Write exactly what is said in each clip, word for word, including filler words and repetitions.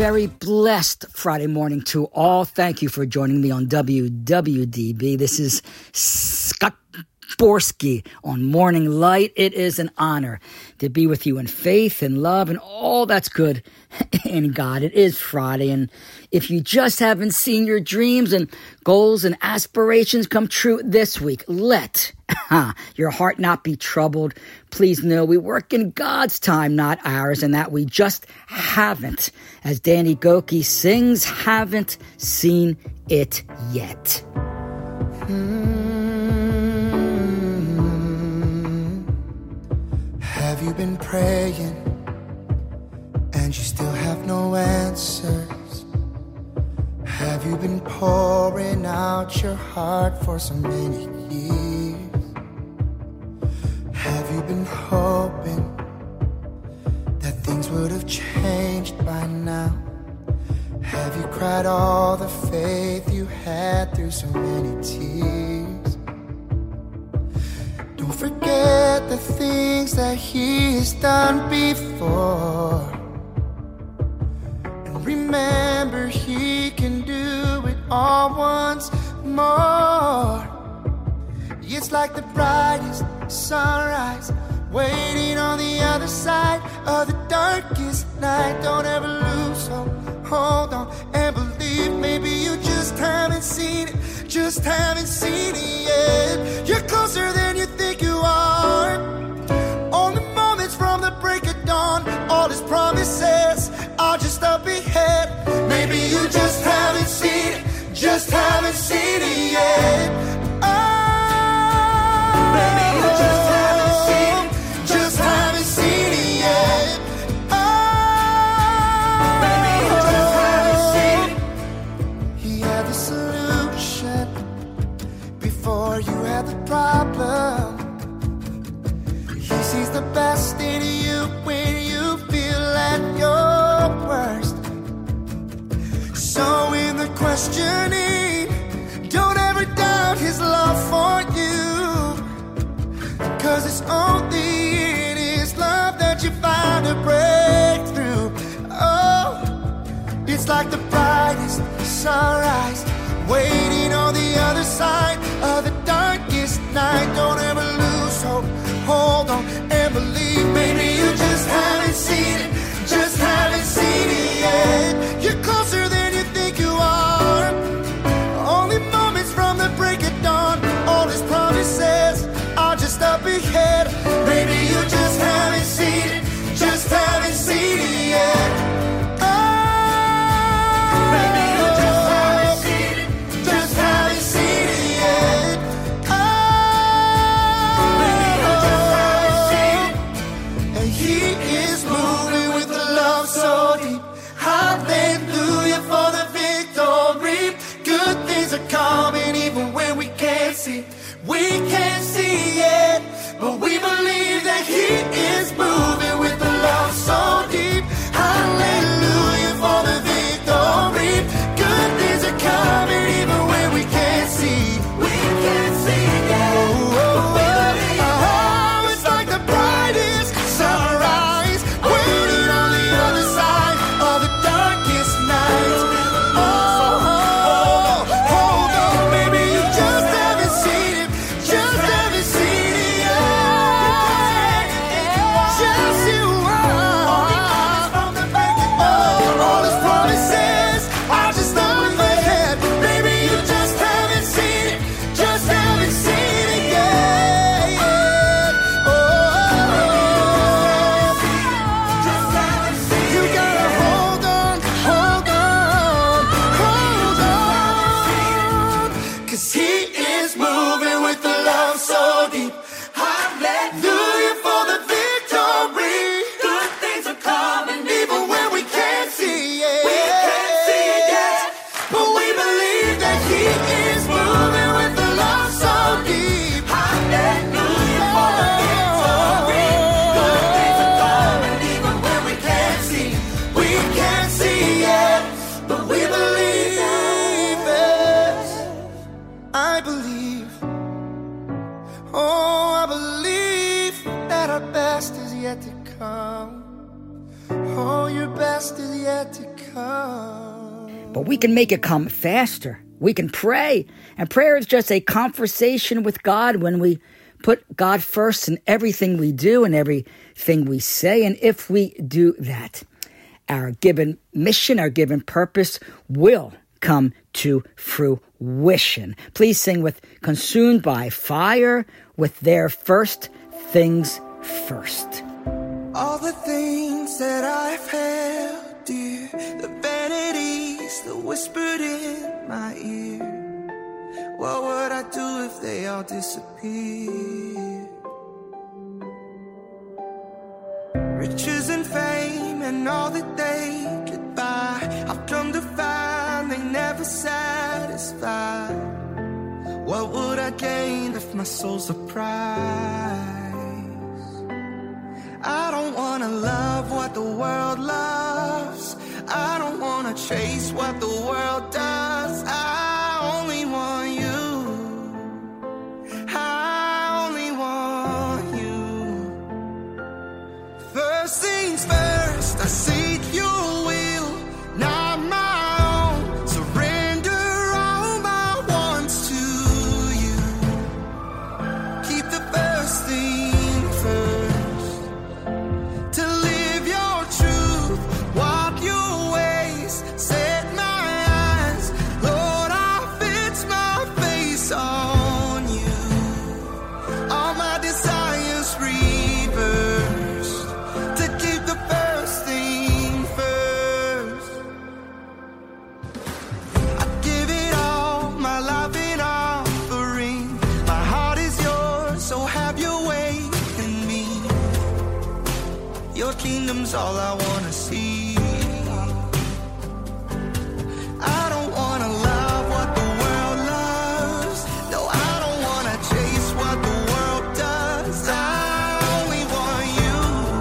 very blessed Friday morning to all. Thank you for joining me on W W D B. This is Scott Borsky on Morning Light. It is an honor to be with you in faith and love and all that's good in God. It is Friday, and if you just haven't seen your dreams and goals and aspirations come true this week, let your heart not be troubled. Please know we work in God's time, not ours, and that we just haven't, as Danny Gokey sings, haven't seen it yet. Have you been praying and you still have no answers? Have you been pouring out your heart for so many years? Have you been hoping that things would have changed by now? Have you cried all the faith you had through so many tears? Don't forget the things that He has done before, and remember He can do it all once more. It's like the brightest sunrise waiting on the other side of the darkest night. Don't ever lose hope, hold on and believe. Maybe you just haven't seen it, just haven't seen it yet. You're closer than you think you are. Only moments from the break of dawn, all His promises are just up ahead. Maybe you just haven't seen it, just haven't seen it yet. Maybe you just haven't seen it, just haven't seen it yet. Oh, maybe you just haven't seen it. He had the solution before you had the problem. He sees the best in you when you feel at your worst. So in the questioning, don't ever doubt His love for you. Cause it's only in His love that you find a breakthrough. Oh, it's like the brightest sunrise waiting on the other side of the darkest night. Don't ever lose hope, hold on and believe. Maybe you just haven't seen it, just haven't seen it yet. You're closer than you think you are. Only moments from the break of dawn, all His promises are just up ahead. Maybe you just haven't seen it, just haven't seen it yet. Oh, maybe you just haven't seen it, just haven't seen it yet. Oh, maybe you just haven't seen it. And He is moving with a love so deep. Hallelujah for the victory. Good things are coming even when we can't see. We can't see it, but we believe that He is moving with a love so deep. Hallelujah for the victory. Good things are coming even when we can't see. We can't see it. Oh, oh, oh, oh, it's like the brightest sunrise waiting on the other side of the darkest night. Oh, oh, oh, hold on, maybe you just haven't seen it, just haven't seen it yet. Just you are. Oh, all His promises are just up ahead. Maybe you just haven't seen it, just haven't seen it yet. Oh, just haven't seen it. You gotta hold on, hold on, hold on. Cause He is moving with the love so deep. Hallelujah for the victory. Good things are coming even when we can't see it. We can't see it yet, but we believe that He is moving with the love so deep. Hallelujah for the victory. Good things are coming even when we can't see. We can't see yet, but we believe it. I believe. Oh, I believe that our best is yet to come. Oh, your best is yet to come. come. But we can make it come faster. We can pray. And prayer is just a conversation with God when we put God first in everything we do and everything we say. And if we do that, our given mission, our given purpose will come to fruition. Please sing with Consumed by Fire with their First Things First. All the things that I've held dear, the vanities that whispered in my ear, what would I do if they all disappeared? Riches and fame and all that they could buy, I've come to find they never satisfy. What would I gain if my soul's a prize? I don't wanna love what the world loves. I don't wanna chase what the world does. I only want you. I only want you. First things first, I seek your will, not my own. Surrender all my wants to you. Keep the first thing first. To live your truth, walk your ways, set my eyes. Lord, I fix my face on you. All my desires reversed. To keep the first thing first. I give it all, my life in offering. My heart is yours, so have your way in me. Your kingdom's all I wanna see. I don't wanna love what the world loves. No, I don't wanna chase what the world does. I only want you.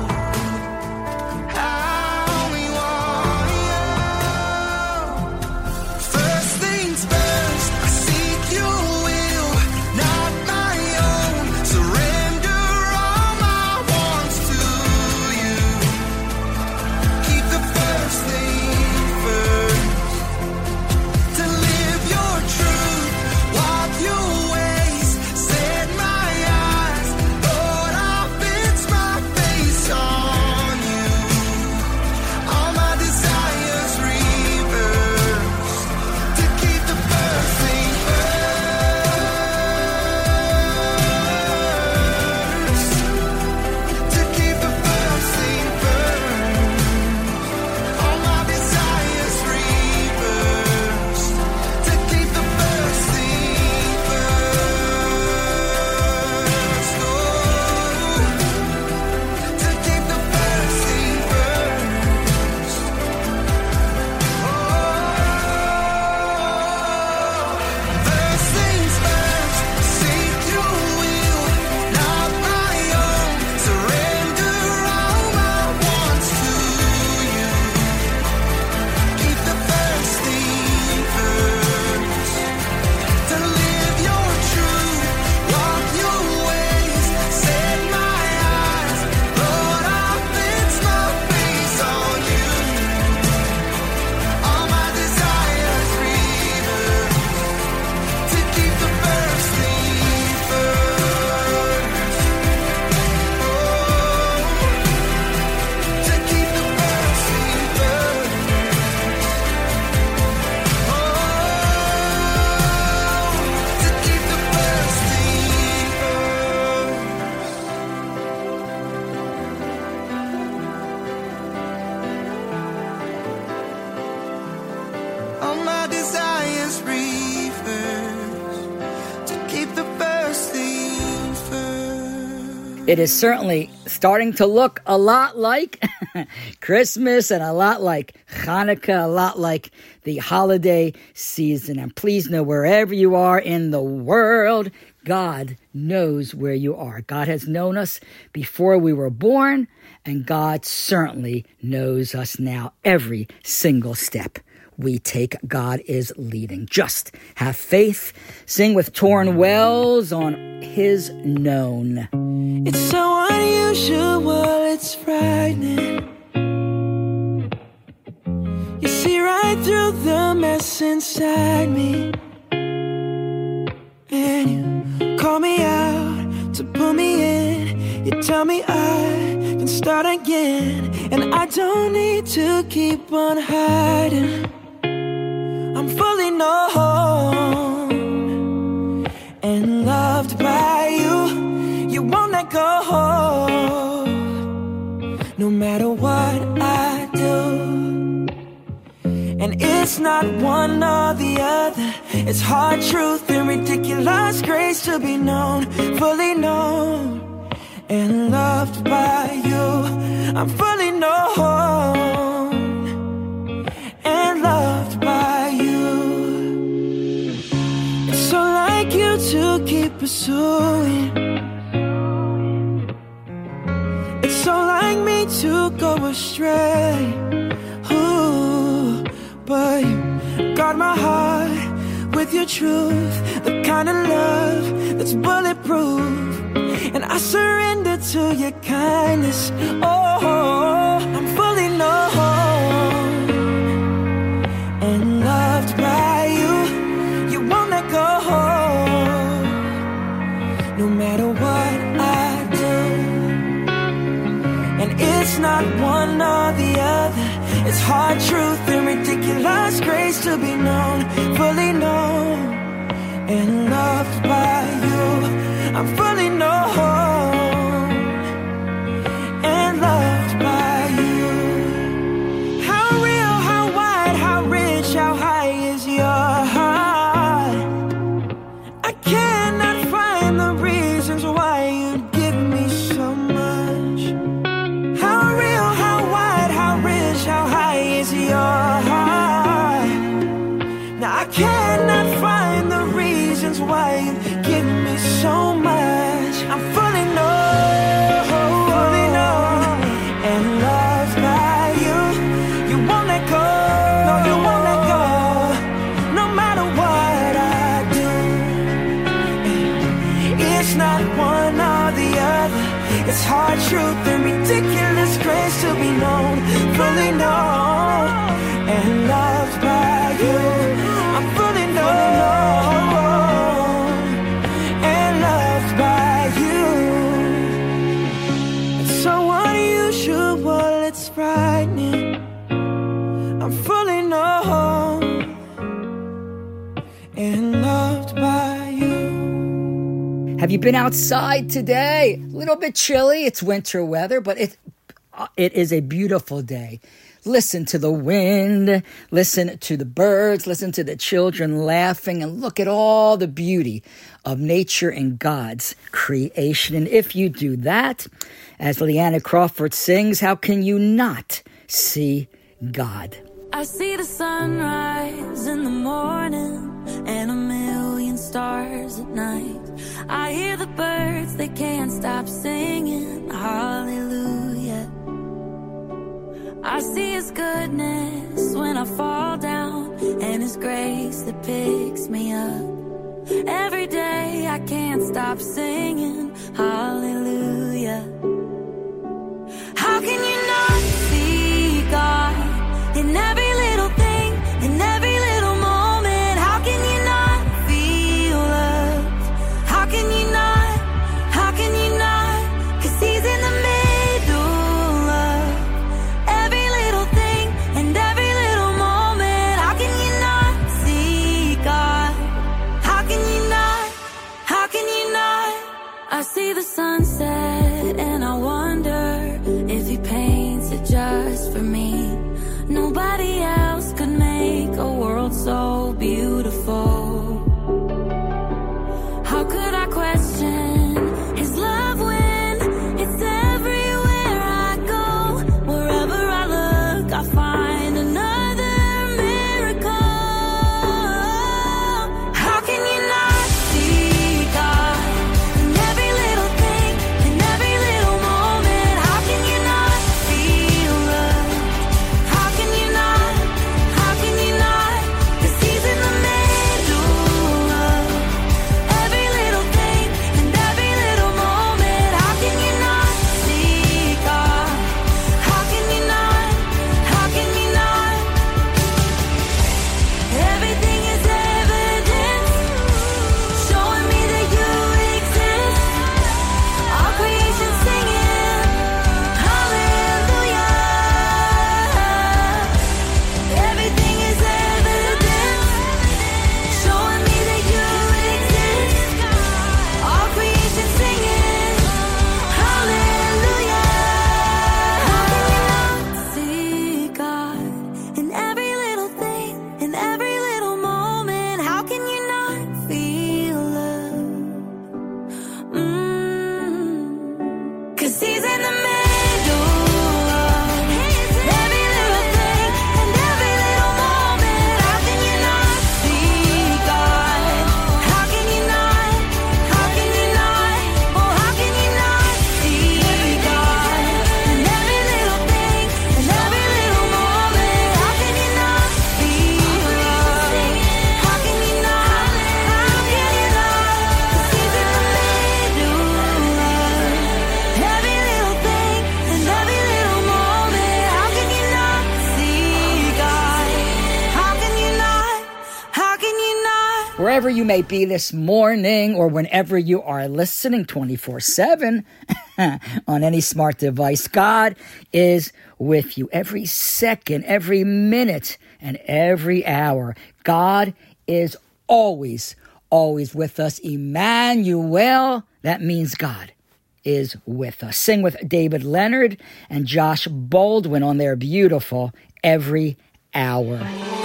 I only want you. First things first, I seek your will, not my own. Surrender all my wants to you. Keep the first thing first. To live your truth, walk your ways, set my eyes. Lord, I'll fix my face on you. All my desires reversed. To keep the first thing first. To keep the first thing first. All my desires reversed. To keep the first thing first. Oh, to keep the first thing first. Oh, first things first. Seek your will, not my own. Surrender all my wants to you. Keep the first thing first. To live your truth, walk your ways, set my eyes. Lord, I'll fix my face on you. All my desires reversed. To keep the first thing first. Oh, to keep the first thing first. Oh, to keep the first thing first. All my desires reversed. To keep the first thing first. It is certainly starting to look a lot like Christmas and a lot like Hanukkah, a lot like the holiday season. And please know, wherever you are in the world, God knows where you are. God has known us before we were born, and God certainly knows us now. Every single step we take, God is leading. Just have faith. Sing with Torn Wells on His Known. It's so unusual, it's frightening. You see right through the mess inside me, and you call me out to pull me in. You tell me I can start again, and I don't need to keep on hiding. I'm fully known and loved by you. You won't let go, no matter what I do. And it's not one or the other. It's hard truth and ridiculous grace to be known, fully known and loved by you. I'm fully known and loved by you. It's so like you to keep pursuing. It's so like me to go astray. Ooh, but you guard my heart with your truth, the kind of love that's bulletproof. And I surrender to your kindness. Oh, I'm fully known and loved by you. You won't let go, no matter what I do. And it's not one or the other. It's hard truth and ridiculous grace to be known, fully known and loved by you. I'm fully known and loved by you. How real, how wide, how rich, how high is your heart? I cannot find the reasons why you give me so much. How real, how wide, how rich, how high is your heart? Now I cannot find the reasons why you give me so much. I'm fully known, fully known and loved by you. You won't let go, no, you won't let go, no matter what I do. It's not one or the other. It's hard truth and ridiculous grace to be known, fully known and loved by you. I'm fully known and loved by you. It's so unusual, it's frightening. I'm fully known and loved by you. Have you been outside today? A little bit chilly. It's winter weather, but it, uh, it is a beautiful day. Listen to the wind, listen to the birds, listen to the children laughing, and look at all the beauty of nature and God's creation. And if you do that, as Leanna Crawford sings, how can you not see God? I see the sunrise in the morning and a million stars at night. I hear the birds, they can't stop singing hallelujah. I see His goodness when I fall down and His grace that picks me up. Every day I can't stop singing hallelujah. How can you not see God in every little thing, in every little moment? How can you not feel loved? How can you not, how can you not? 'Cause He's in the middle of every little thing and every little moment. How can you not see God? How can you not, how can you not? I see the sunset and I wonder if He painted Wherever you may be this morning or whenever you are listening twenty-four seven on any smart device, God is with you every second, every minute, and every hour. God is always, always with us. Emmanuel, that means God is with us. Sing with David Leonard and Josh Baldwin on their beautiful Every Hour.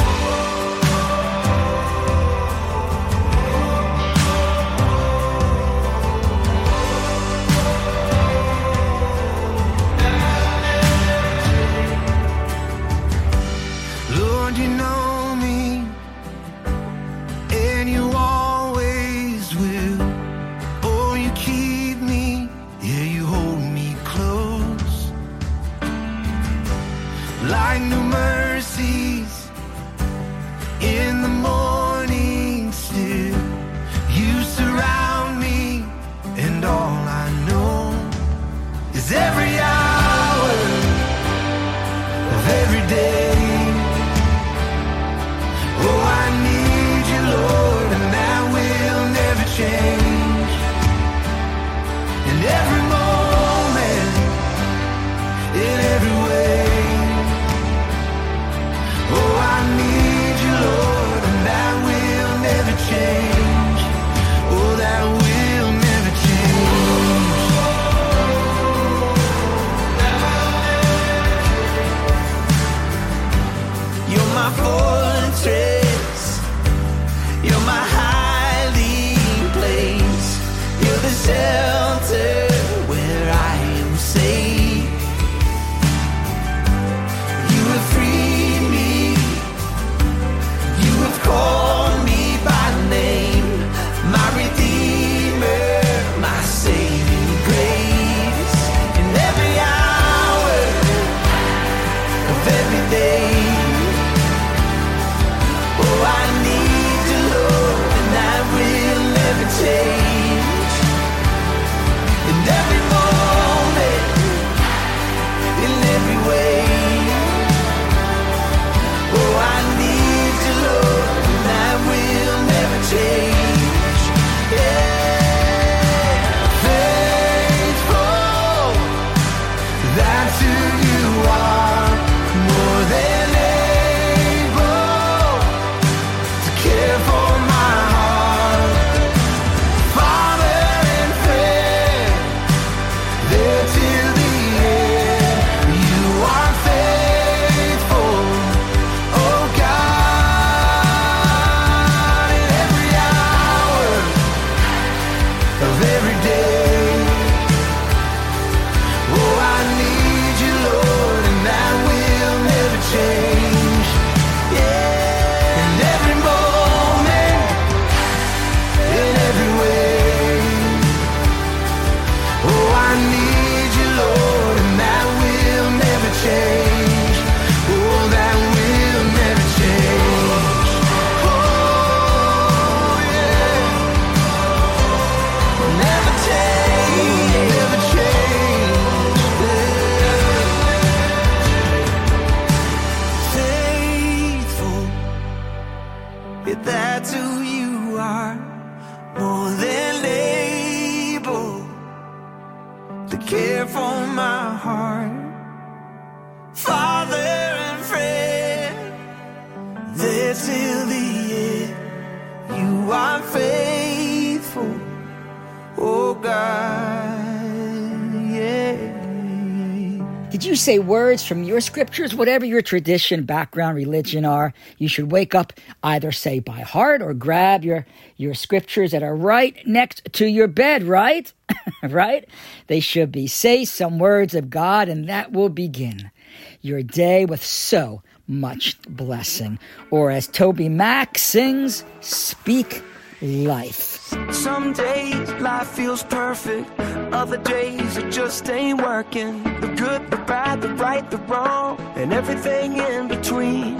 Did you say words from your scriptures? Whatever your tradition, background, religion are, you should wake up, either say by heart or grab your, your scriptures that are right next to your bed, right? Right? They should be. Say some words of God, and that will begin your day with so much blessing. Or as Toby Mac sings, speak life. Some days life feels perfect, other days it just ain't working. The good, the bad, the right, the wrong, and everything in between.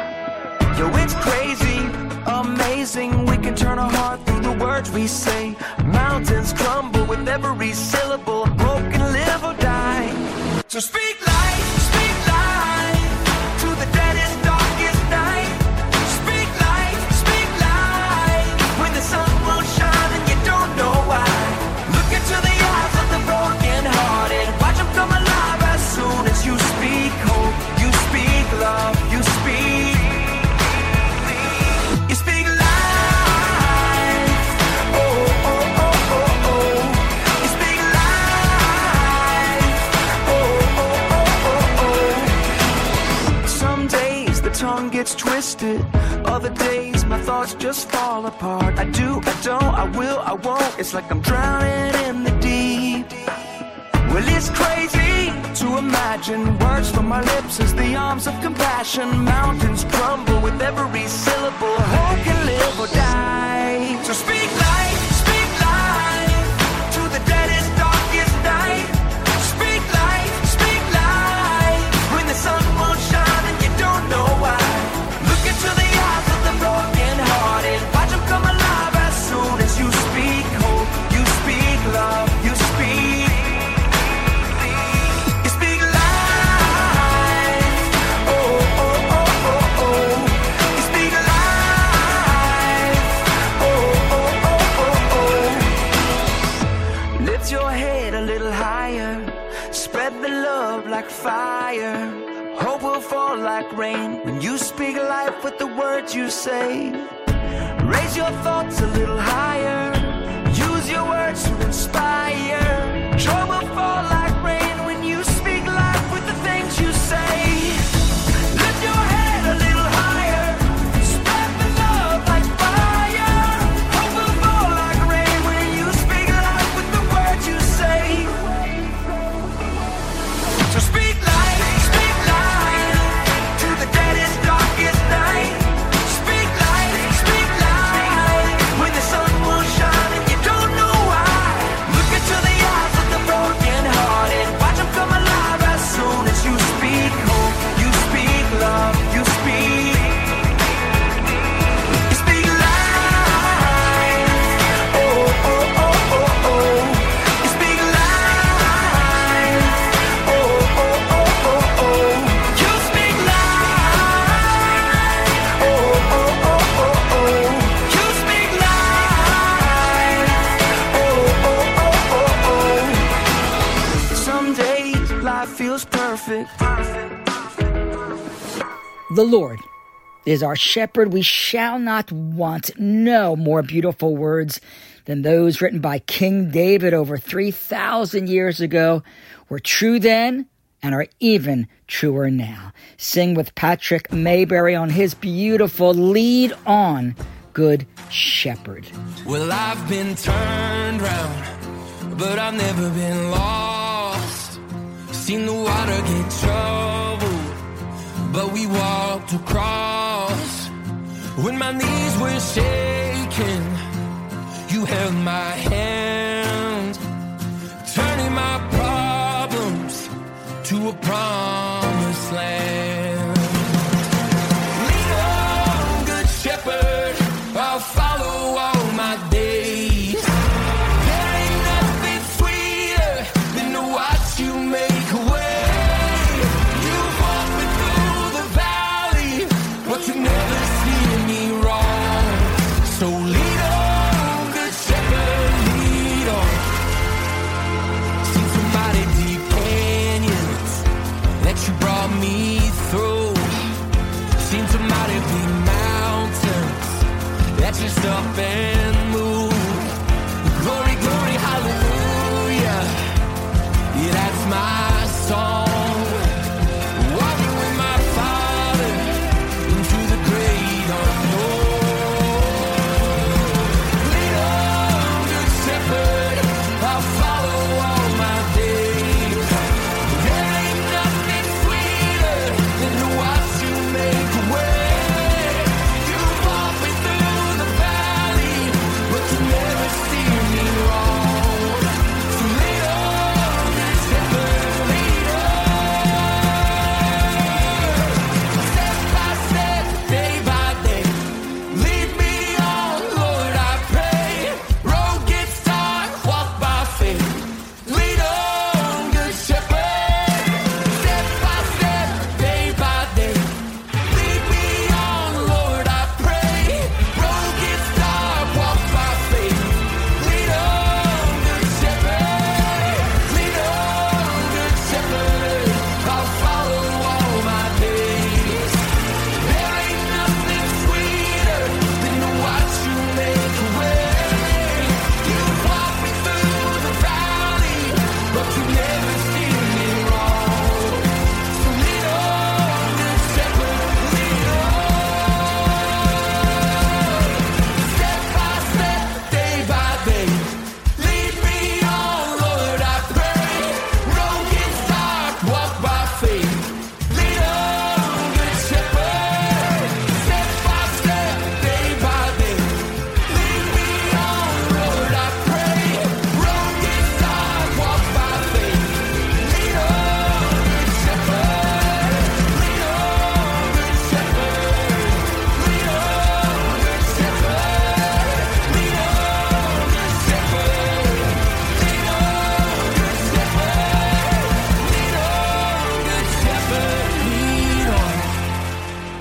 Yo, it's crazy, amazing. We can turn our heart through the words we say. Mountains crumble with every syllable. Broken, live or die. So speak life, speak life to the deadest, darkest night. Speak life, speak life. Other days my thoughts just fall apart. I do, I don't, I will, I won't. It's like I'm drowning in the deep. Well, it's crazy to imagine words from my lips as the arms of compassion. Mountains crumble with every syllable. Hope can live or die. So speak life, speak life to the deadest, darkest night. Speak life, speak life when the sun won't shine and you don't know why. Look into the eyes of the broken hearted. Watch them come alive as soon as you speak hope. You speak love, you speak. You speak life. Oh, oh, oh, oh, oh. You speak life. Oh, oh, oh, oh, oh. Lift your head a little higher. Spread the love like fire. Hope will fall like rain when you speak life with the words you say. Raise your thoughts a little higher. Use your words to inspire. Joy will fall like rain when you speak life with the things you say. Lift your head a little higher. Spread the love like fire. Hope will fall like rain when you speak life with the words you say. So speak life, speak life to the deadest, darkest night. Speak life, speak life when the sun won't shine and you don't know why. Look into the eyes of the broken hearted. Watch them come alive as soon as you speak hope. You speak love, you speak. You speak life. Oh, oh, oh, oh, oh. You speak life. Oh, oh, oh, oh, oh. You speak life. Oh, oh, oh, oh, oh. You speak life. Oh, oh, oh, oh, oh. Some days life feels perfect. The Lord is our shepherd. We shall not want. No more beautiful words than those written by King David over three thousand years ago were true then and are even truer now. Sing with Patrick Mayberry on his beautiful Lead On, Good Shepherd. Well, I've been turned round, but I've never been lost. Seen the water get troubled, but we walked across. When my knees were shaking, you held my hand, turning my problems to a promised land. Lead on, good shepherd, I'll follow all my days. There ain't nothing sweeter than to watch you make a way. You've walked me through the valley, but you never seen me wrong. So lead on, good shepherd, lead on. Seen some mighty deep canyons that you brought me through. Seen some mighty big mountains that just up and move. Glory, glory, hallelujah. Yeah, that's my song. Walking with my Father into the great unknown. Lead on, good shepherd, I'll follow all my days. There ain't nothing sweeter than to watch you make a way. You walk me through the valley,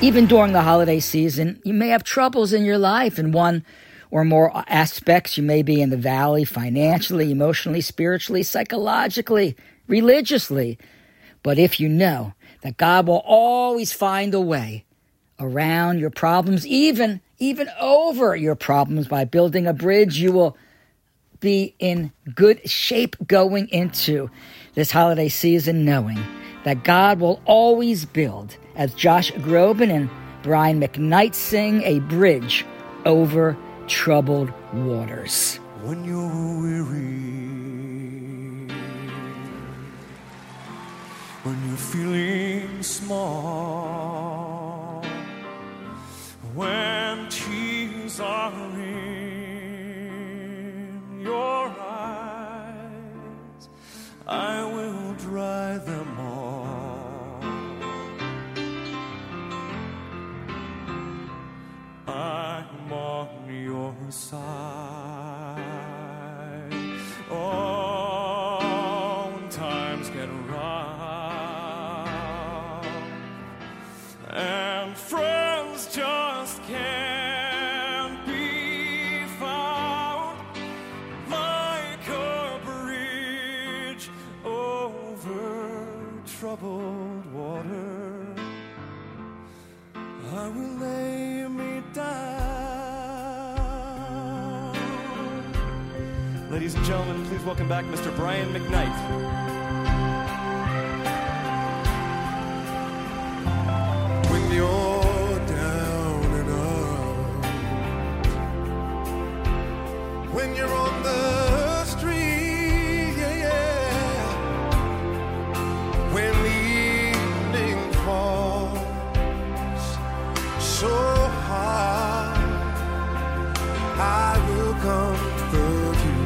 Even during the holiday season, you may have troubles in your life in one or more aspects. You may be in the valley financially, emotionally, spiritually, psychologically, religiously. But if you know that God will always find a way around your problems, even, even over your problems by building a bridge, you will be in good shape going into this holiday season, knowing that God will always build, as Josh Groban and Brian McKnight sing, a bridge over troubled waters. When you're weary, when you're feeling small, when tears are in your eyes, I will dry them all. I'm on your side. Oh, when times get rough and friends just can't be found, like a bridge over troubled water, I will lay me down. Ladies and gentlemen, please welcome back Mister Brian McKnight. When you're down and out, when you're on the street, yeah, yeah, when the evening falls so high, I will comfort you.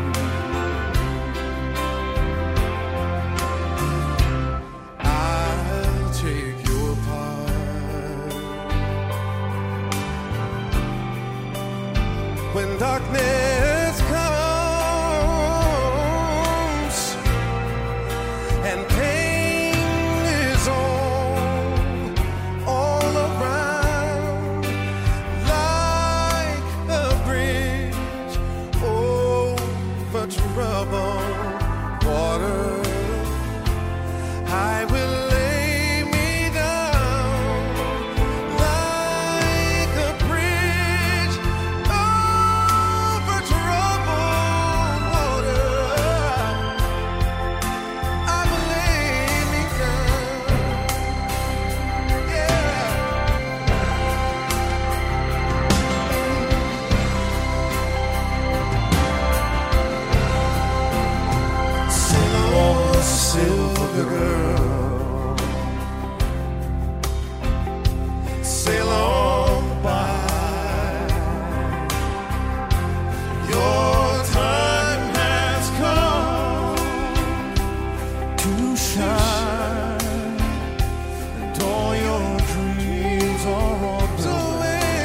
I'll take your part. When darkness comes and pain is on all around, like a bridge over troubled water, I will lay me down, like a bridge over troubled water. I will lay me down, yeah. Sail on, silver girl, sail on by. Your time has come to shine, and all your dreams are on the way.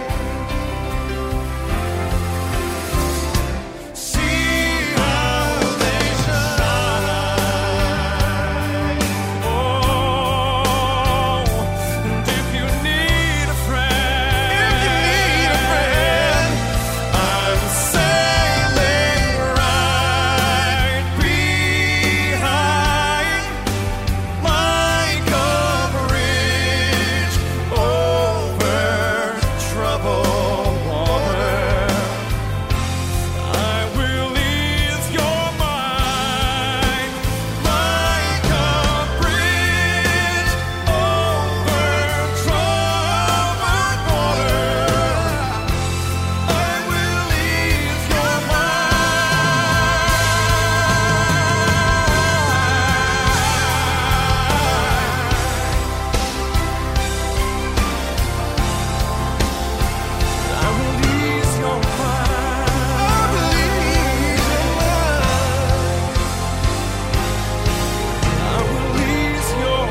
See how they shine. Oh, and if you need a friend, if you need a friend, I'm sailing right behind, like a bridge over troubled water. I will ease your mind, like a bridge over troubled water. I will ease your mind. I will ease your mind. I will ease your mind. I will ease your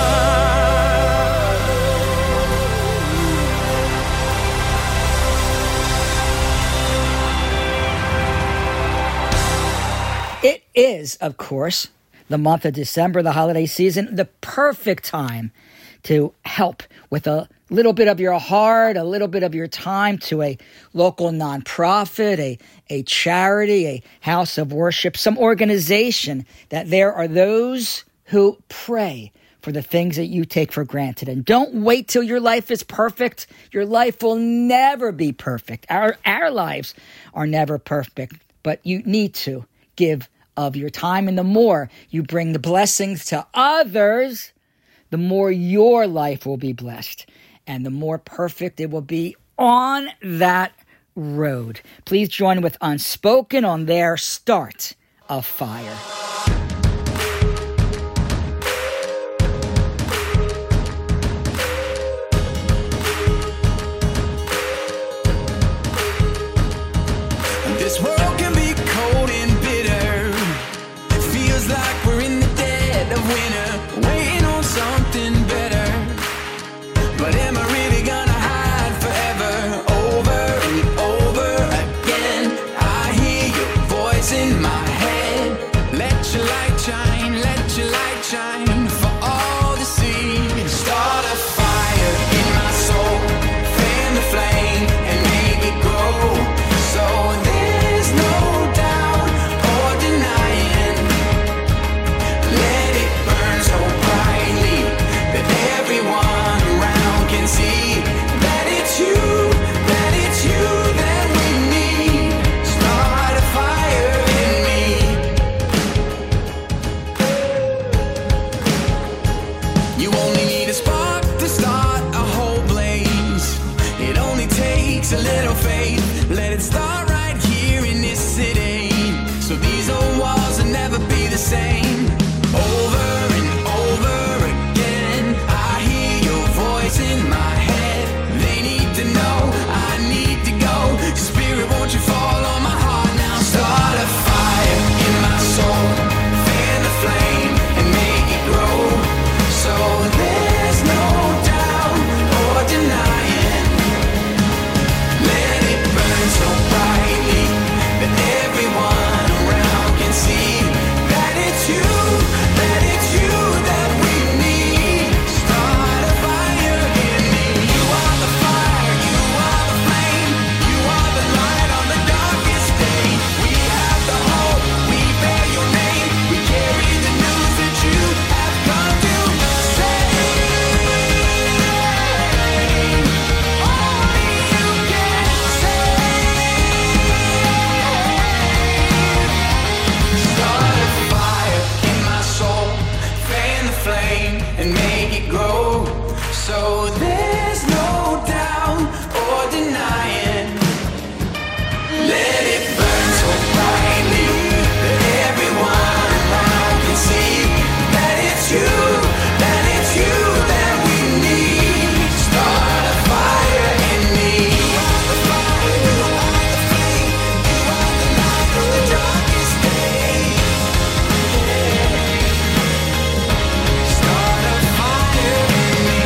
mind. It is, of course, the month of December, the holiday season, the perfect time to help with a little bit of your heart, a little bit of your time to a local nonprofit, a, a charity, a house of worship, some organization, that there are those who pray for the things that you take for granted. And don't wait till your life is perfect. Your life will never be perfect. Our, our lives are never perfect, but you need to give of your time. And the more you bring the blessings to others, the more your life will be blessed and the more perfect it will be on that road. Please join with Unspoken on their Start a Fire. This world can be cold and bitter. It feels like we're in the dead of winter, waiting on something better. But am I really gonna hide forever? Over and over again, I hear your voice in my head. Let your light shine, let your light shine for all to see. Start a fire in my soul, fan the flame and make it grow. So there's no doubt or denying. Let it burn so brightly that everyone around can see that it's you, that it's you that we need. Start a fire in me. You only need a spark to start a whole blaze. It only takes a little faith. Let it start right here in this city, so these old walls will never be the same. Over and over again, I hear your voice in my head. They need to know, I need to go. Spirit, won't you fall on my heart now? Start a fire in my soul, fan the flame and make it grow. So there's no doubt or denying. Let it burn so brightly that everyone around can see that it's you, that it's you that we need. Start a fire in me. You are the fire, you are the flame, you are the light on the darkest day. We have the hope, we bear your name, we carry the news that you have come to save. Only you can save. Start a fire in my soul, fan the flame and make it grow. So there's no doubt or denying. Let it burn so brightly that everyone around can see that it's you, that it's you that we need. Start a fire in me. You are the fire, you are the flame, you are the light on the darkest day. Start a fire in me.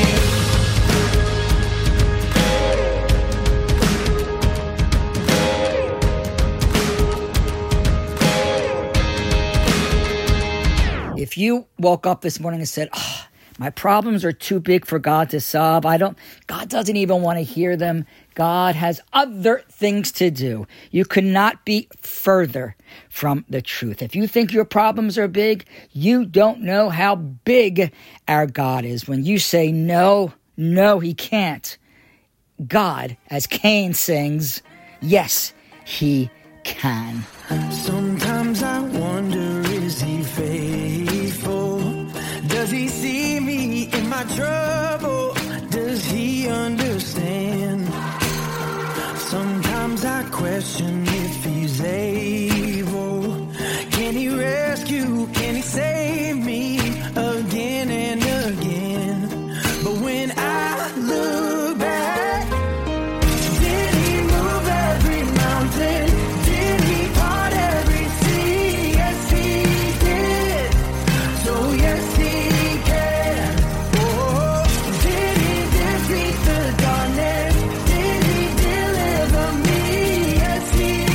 If you woke up this morning and said, oh, my problems are too big for God to solve, I don't, God doesn't even want to hear them. God has other things to do. You could not be further from the truth. If you think your problems are big, you don't know how big our God is. When you say, no, no, he can't. God, as Cain sings, yes, he can. Sometimes I wonder, is he faithful? Does he see me in my trouble? Does he understand? Sometimes I question if he's able. Can he rescue? Can he save me again and again? But when I look back, did he move every mountain? Did he part every sea? Yes, he did. So yes, he can. Oh, did he defeat the darkness? Did he deliver me? Yes, he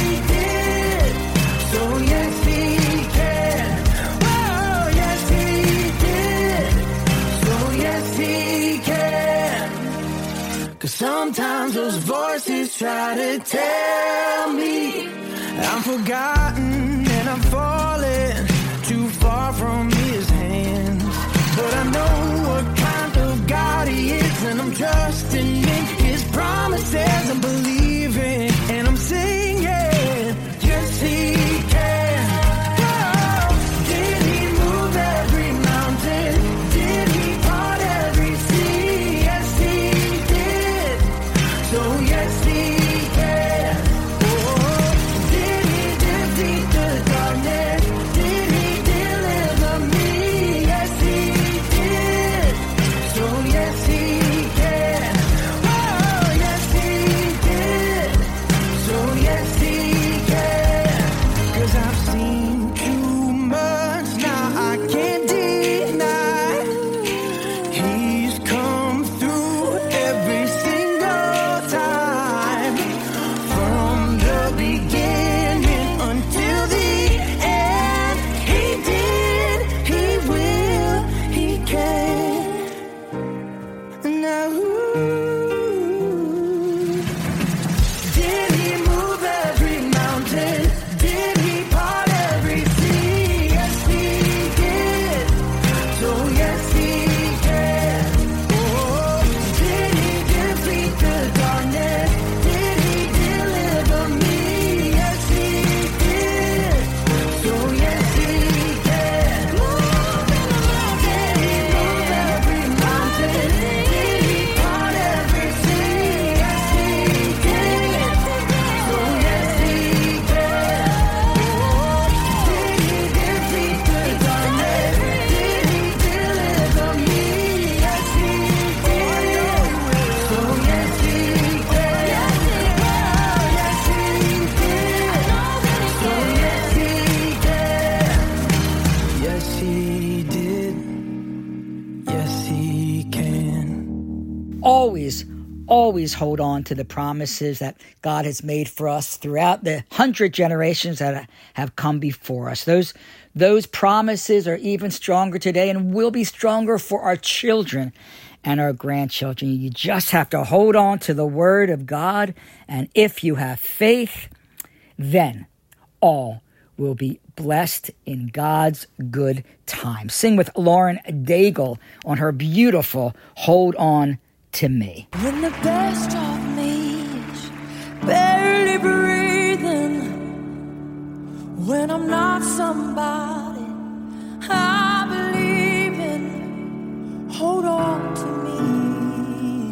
those voices try to tell me I'm forgotten and I'm falling too far from his hands. But I know what kind of God he is, and I'm trusting in his promises. I'm believing and I'm singing, yes he can. Oh, did he move every mountain? Did he part every sea? Yes he did. So yes he can. Oh, did he defeat the darkness? Did he deliver me? Yes he did. So yes he can. Oh yes he did. So yes he can. 'Cause I've seen too much now, I can't deny. He's come through every single time, from the beginning until the end. He did, he will, he can. Now, did he move every mountain? Did he part every sea? Yes, he did. So yes, he can. Oh, did he defeat the darkness? Did he deliver me? Yes, he did. So yes, he can. Did he move every mountain? Did he part every sea? Yes, he did. So yes, he can. Did he defeat the darkness? Did he deliver me? Yes, he did. So yes, he can. Yes, he did. So yes, he can. Yes, he did. Yes, he can. Always, always hold on to the promises that God has made for us throughout the hundred generations that have come before us. Those, those promises are even stronger today and will be stronger for our children and our grandchildren. You just have to hold on to the word of God. And if you have faith, then all will be blessed in God's good time. Sing with Lauren Daigle on her beautiful Hold On to Me. When the best of me's barely breathing, when I'm not somebody I believe in, hold on to me.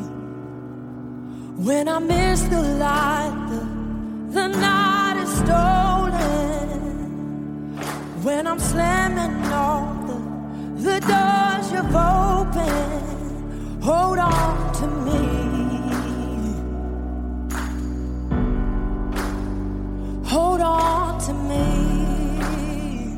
When I miss the light, the, the night is stolen. When I'm slamming all the, the doors you've opened, hold on to me. Hold on to me.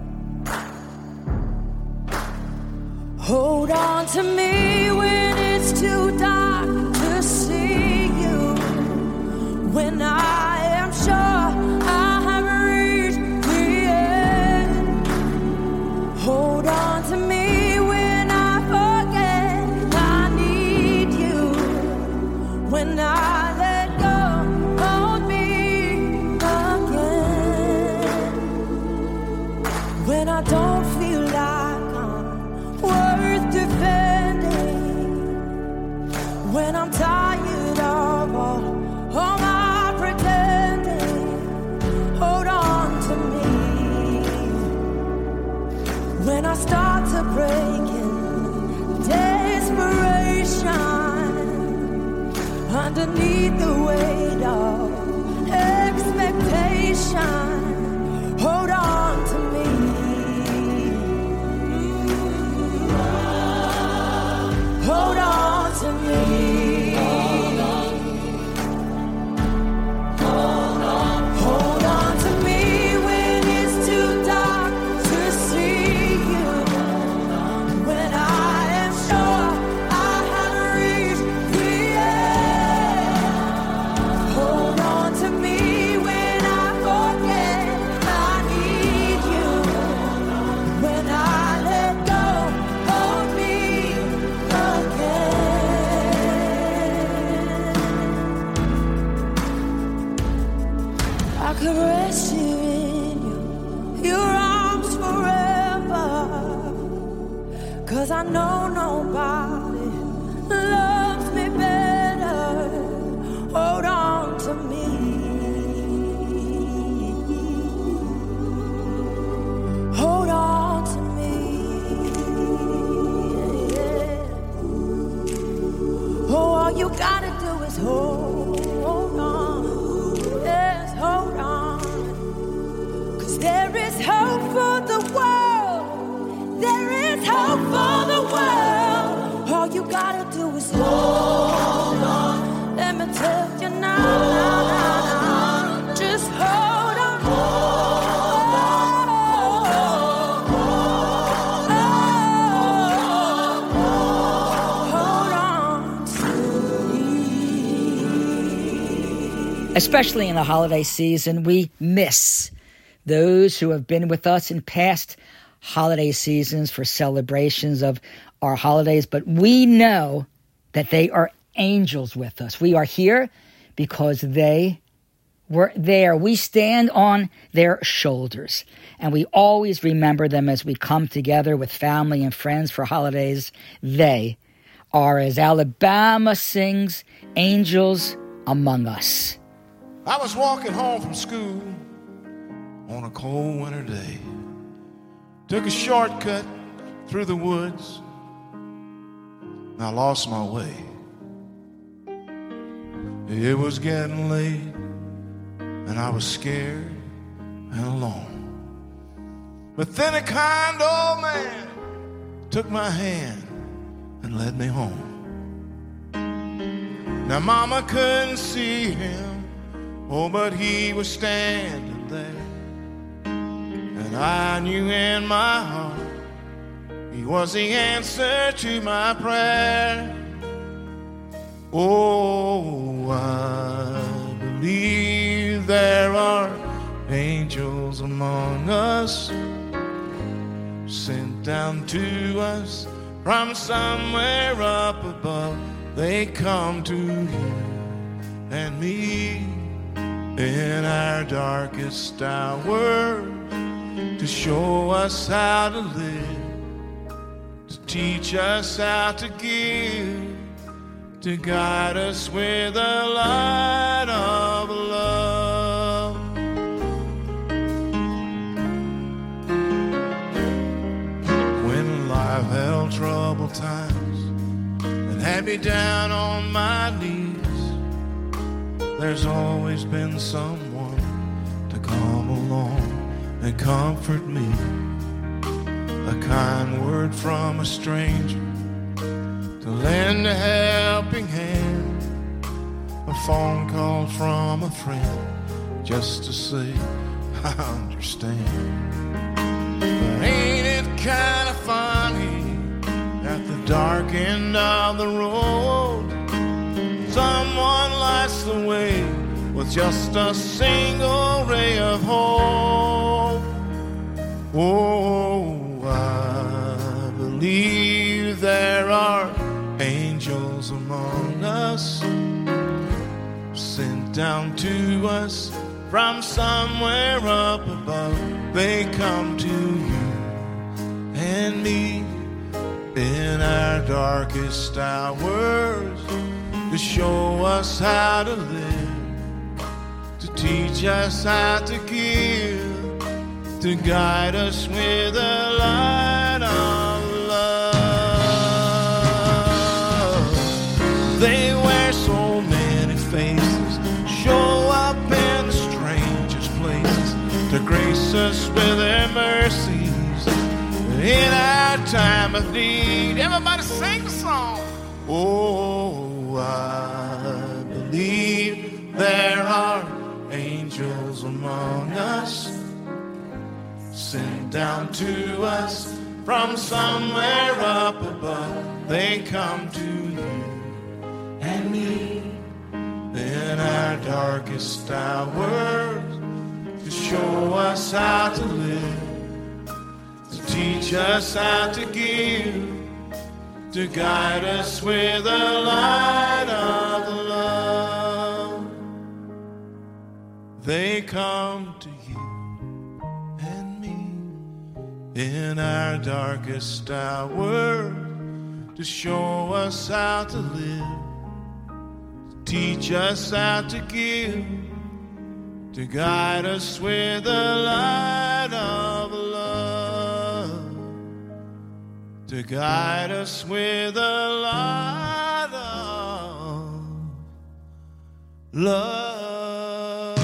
Hold on to me when it's too dark to see you. When I am sure I have reached the end. Hold on to me when I forget I need you. When I let go, hold me again. When I don't feel like I'm worth defending, can rest here in you, your arms forever. 'Cause I know nobody loves me better. Hold on to me. Hold on to me. Yeah. Oh, all you gotta do is hold, hold on. Yes, hold on. 'Cause there is hope for the world. There is hope for the world. All you gotta do is hold on. Let me tell you now, now, now, now. Just hold on. Especially in the holiday season, we miss those who have been with us in past holiday seasons for celebrations of our holidays, but we know that they are angels with us. We are here because they were there. We stand on their shoulders, and we always remember them as we come together with family and friends for holidays. They are, as Alabama sings, angels among us. I was walking home from school on a cold winter day. Took a shortcut through the woods. And I lost my way. It was getting late, and I was scared and alone. But then a kind old man took my hand and led me home. Now Mama couldn't see him, oh, but he was standing there. And I knew in my heart he was the answer to my prayer. Oh, I believe there are angels among us, sent down to us from somewhere up above. They come to you and me in our darkest hours to show us how to live, to teach us how to give, to guide us with the light of love. When life held troubled times and had me down on my knees, there's always been someone to come along and comfort me. A kind word from a stranger to lend a helping hand, a phone call from a friend just to say I understand. But ain't it kind of funny at the dark end of the road, someone lights the way with just a single ray of hope. Oh, I believe there are angels among us, sent down to us from somewhere up above. They come to you and me in our darkest hours to show us how to live, to teach us how to give, to guide us with the light of love. They wear so many faces, show up in the strangest places to grace us with their mercies in our time of need. Everybody sing the song. Oh, I believe there are angels among us, sent down to us from somewhere up above. They come to you and me in our darkest hours to show us how to live, to teach us how to give, to guide us with the light of love. they come to you and me in our darkest hour to show us how to live, to teach us how to give, to guide us with the light of love, to guide us with the light of love.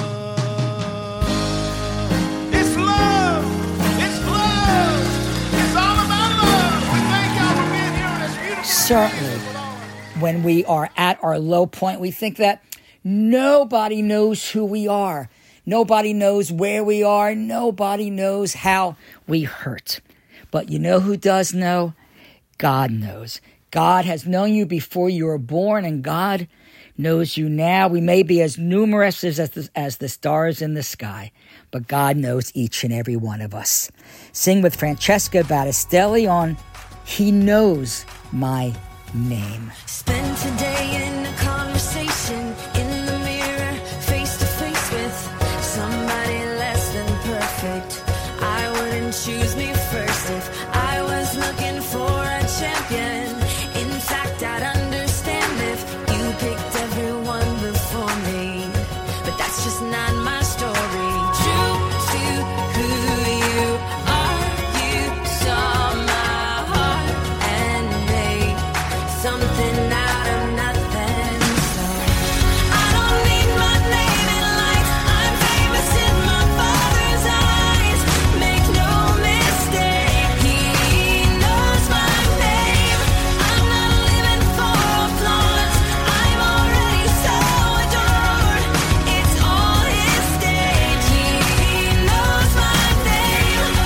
It's love. It's love. It's all about love. We thank y'all for being here on this beautiful Certainly, when we are at our low point, we think that nobody knows who we are. Nobody knows where we are. Nobody knows how we hurt. But you know who does know? God knows. God has known you before you were born, and God knows you now. We may be as numerous as, as, the, as the stars in the sky, but God knows each and every one of us. Sing with Francesca Battistelli on He Knows My Name. Spend today in a conversation in the mirror, face to face with somebody less than perfect. I wouldn't choose me first if I was looking for a champion. In fact, I'd understand if you picked everyone before me, but that's just not my story. True to who you are, you saw my heart and made something out of nothing. So I don't need my name in lights. I'm famous in my Father's eyes. Make no mistake, He knows my name. I'm not living for applause. I'm already so adored. It's all His stage. He knows my name. He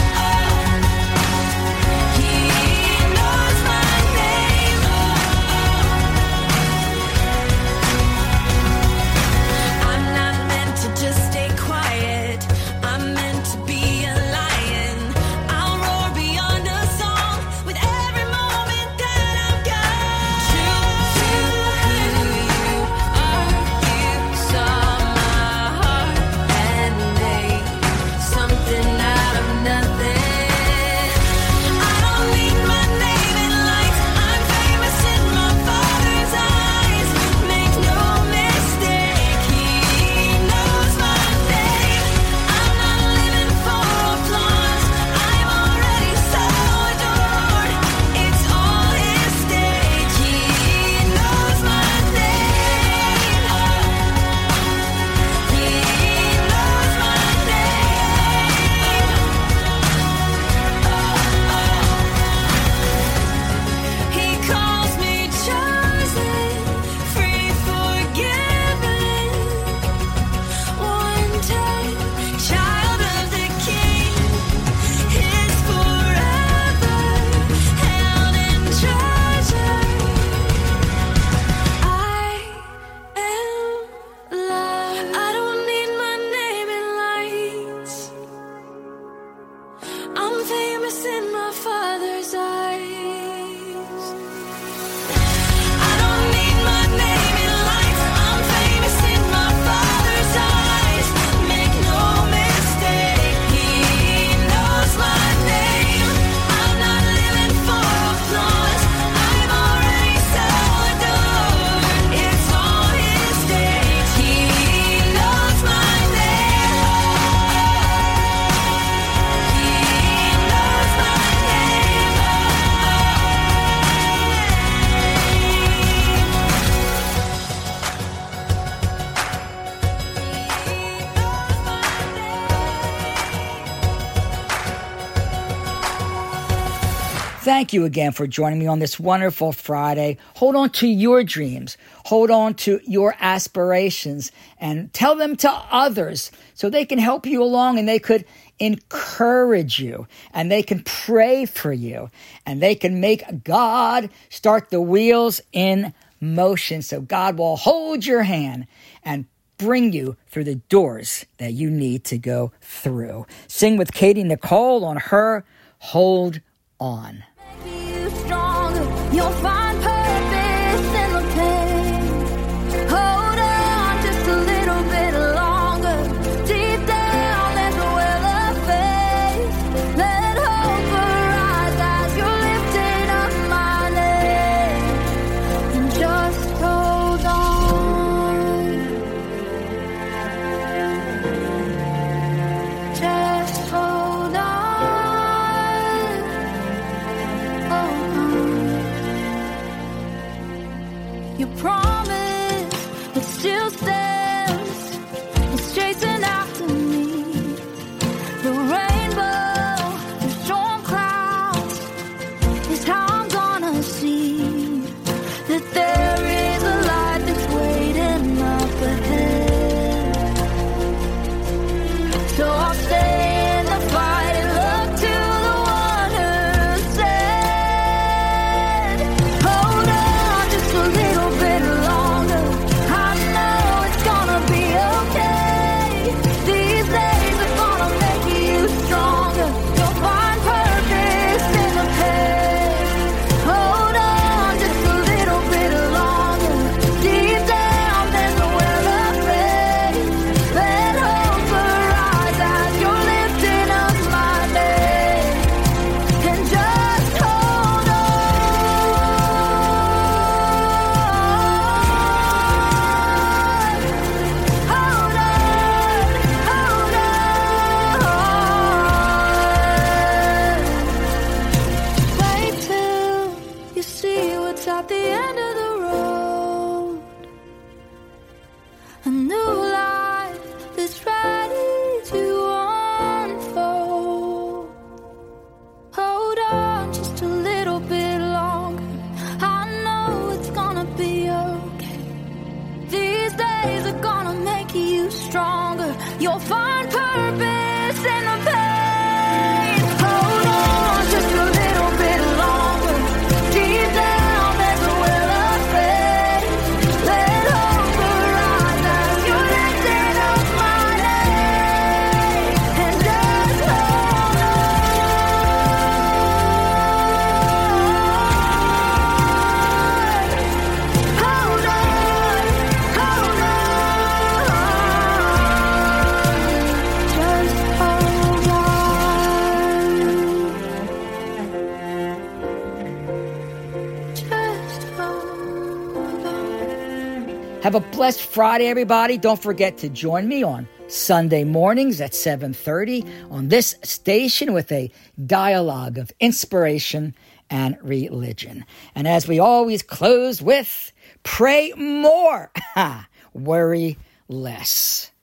knows my name. I'm not meant to just stay quiet. I'm meant to be a lion. I'll roar beyond a song with every moment that I've got. True to who you are, you saw my heart and made something out of nothing. I don't need my name in lights. I'm famous in my Father's eyes. Make no mistake, He knows my name. I'm not living for applause. I'm already so adored. It's all His stage. He knows my name. He knows my name. He calls me chosen, free, forgiven, wanted, child of the King. His forever, held in treasure. I am loved. I don't need my name in lights. I'm famous in my Father's eyes. I don't need my name in lights. I'm famous in my Father's eyes. Make no mistake, He knows my name. I'm not living for applause. I'm already so adored. It's all His stage. He knows my name. He knows my Thank you again for joining me on this wonderful Friday. Hold on to your dreams. Hold on to your aspirations and tell them to others so they can help you along and they could encourage you and they can pray for you and they can make God start the wheels in motion so God will hold your hand and bring you through the doors that you need to go through. Sing with Katie Nicole on her Hold On. you stronger. You'll find purpose in the pain. Hold on just a little bit longer. you'll find purpose in the pain. Hold on just a little bit longer. Deep down there's a well of faith. Let hunger rise as you're lifting up my name. And just hold on. Hold on, hold on. Just hold on. Just hold on. Have a blessed Friday, everybody. Don't forget to join me on Sunday mornings at seven thirty on this station with a dialogue of inspiration and religion. And as we always close with, pray more, worry less.